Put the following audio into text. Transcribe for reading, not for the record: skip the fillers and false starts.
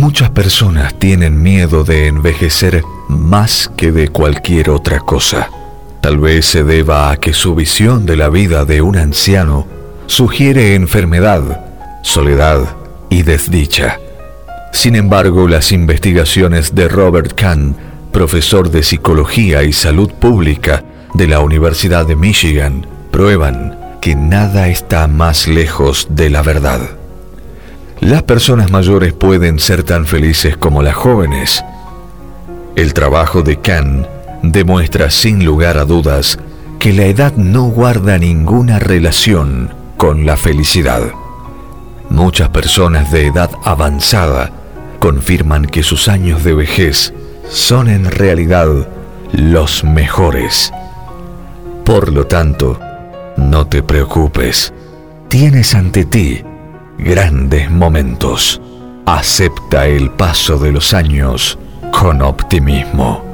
Muchas personas tienen miedo de envejecer más que de cualquier otra cosa. Tal vez se deba a que su visión de la vida de un anciano sugiere enfermedad, soledad y desdicha. Sin embargo, las investigaciones de Robert Kahn, profesor de Psicología y Salud Pública de la Universidad de Michigan, prueban que nada está más lejos de la verdad. Las personas mayores pueden ser tan felices como las jóvenes. El trabajo de Kahn demuestra sin lugar a dudas que la edad no guarda ninguna relación con la felicidad. Muchas personas de edad avanzada confirman que sus años de vejez son en realidad los mejores. Por lo tanto, no te preocupes. Tienes ante ti grandes momentos. Acepta el paso de los años con optimismo.